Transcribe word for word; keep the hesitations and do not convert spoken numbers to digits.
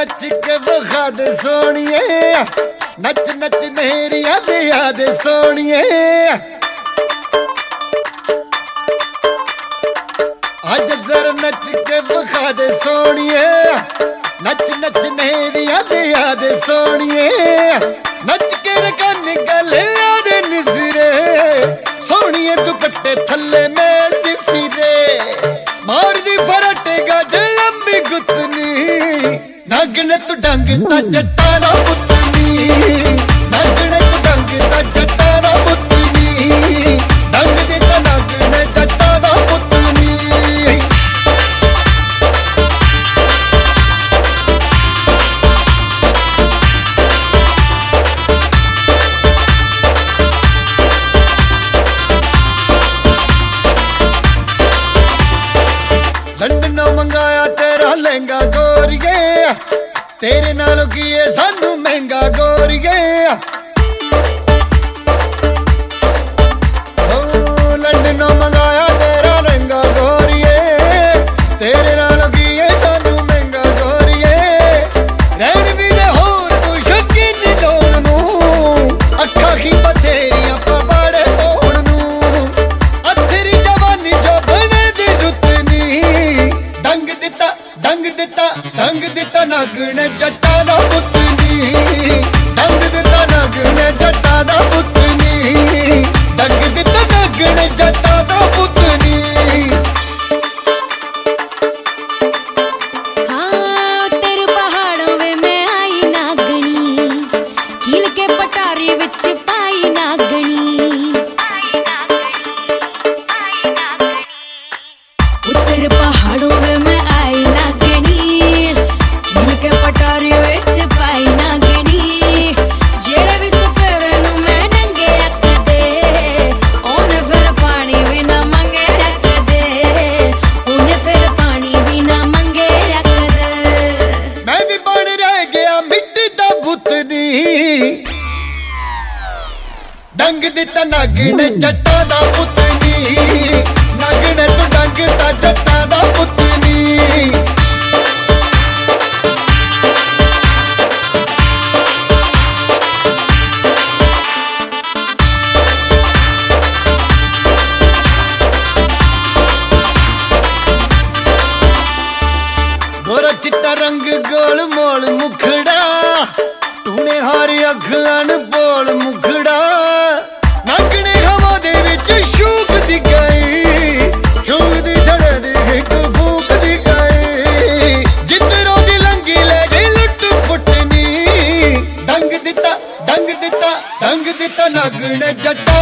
नच के बखा दे सोनिए, नच नच नेरिया लिया दे सोनिए। अज जर नच के बखा दे सोनिए, नच नच नेरिया लिया दे सोनिए। नच के रकन गले दे निसरे सोनिए, तू कट्टे थल्ले मेल दी फिरे। मार दी फरटे गज लंबी गुतनी, नागने तू डंग ता जट्टा दा पुतनी। नागने तू डंग ता जट्टा दा पुतनी, डंग दे ता नागने जट्टा दा पुतनी। लंडनों मंगाया तेरा लहंगा गोरिए, तेरे नालों की ये सानू महंगा गोरिए। ओ लंडनों मंगाया तेरा लहंगा गोरिए, तेरे नालों की ये सानू महंगा गोरिए। रहन भी दे होर तू यकीनी लोग नू, अखा ही बथेरियां पवाड़े तोड़ नू। अथरी जवानी जो बने दी रुतनी, डंग दिता डंग दिता डंग दिता नागने जट्टा दा पुतनी। डंग दिता नागने जट्टा दा पुतनी, डंग दिता नागने जट्टा दा पुतनी। हाँ तेरे पहाड़ों में मैं आई नागनी, कील के पटारी विच पाई नागनी। तेरे पहाड़ों में मैं आई नागनी, कील के पटारी विच पाई नागनी। जेड़े भी सपेरे नू मैं डंगे रख दे, ओने फिर पानी भी ना मंगे रख दे। ओने फिर पानी भी ना मंगे रख दे। मैं भी बन रह गया मिट्टी दा पुतनी, डंग दिता नागने जट्टा दा पुतनी। नागने तू डंग ता जट्टा दा पुतनी। गोरा चिट्टा रंग गोल मोल मुखड़ा, तूने हारी अखन बोल मुखड़ा। नागने हवा दे विच शूक दी गई, शूक दी छड़े दी एक फूक दी गई। जिधरों दी लंगी ले गई लुट पुटनी, डंग दिता डंग दिता डंग दिता नागने जट्टा